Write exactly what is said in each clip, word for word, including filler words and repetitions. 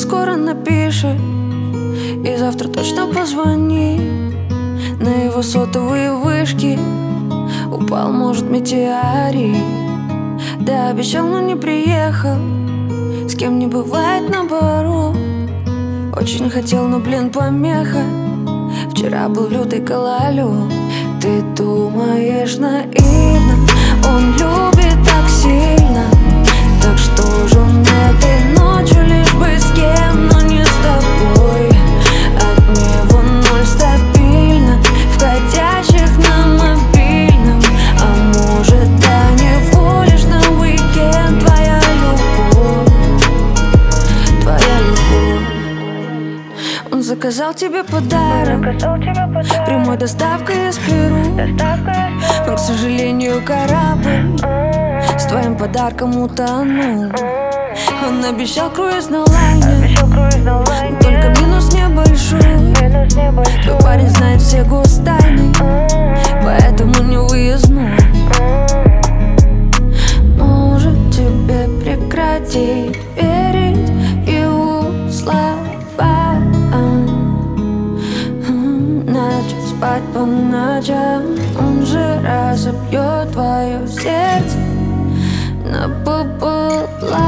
скоро напишет и завтра точно позвонит. На его сотовые вышки упал, может, метеорит. Да, обещал, но не приехал. С кем не бывает наоборот. Очень хотел, но, блин, помеха. Вчера был лютый гололед. Ты думаешь наивно, он любит так сильно. Так что же он этой ночью лишь бы с кем, но не с тобой. От него ноль стабильно входящих на мобильном. А может, до него лишь на уикенд твоя любовь, твоя любовь. Он заказал тебе подарок, прямой доставкой из Перу. Но, к сожалению, корабль с твоим подарком утонул. Он обещал круиз на лайне, только минус небольшой. Твой парень знает все гостайны, поэтому не выездной. Может, тебе прекратить верить его словам, начать спать по ночам. Он же разобьет твое сердце напополам.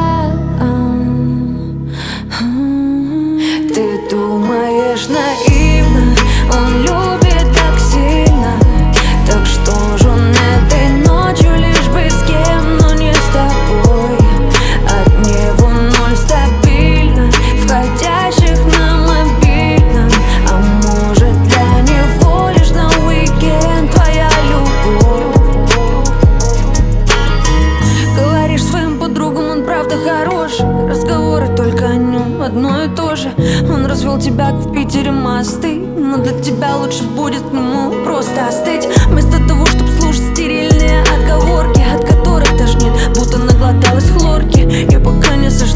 Ты думаешь наивно, он любит так сильно. Так что же он этой ночью лишь бы с кем, но не с тобой. От него ноль стабильно входящих на мобильном. А может, для него лишь на уикенд твоя любовь. Говоришь своим подругам, он правда хороший. Разговоры только о нем, одно и то же. Он развел тебя, как в Питере мосты. Но для тебя лучше будет к нему просто остыть. Вместо того, чтобы слушать стерильные отговорки, от которых тошнит, будто наглоталась хлорки. И пока не сошла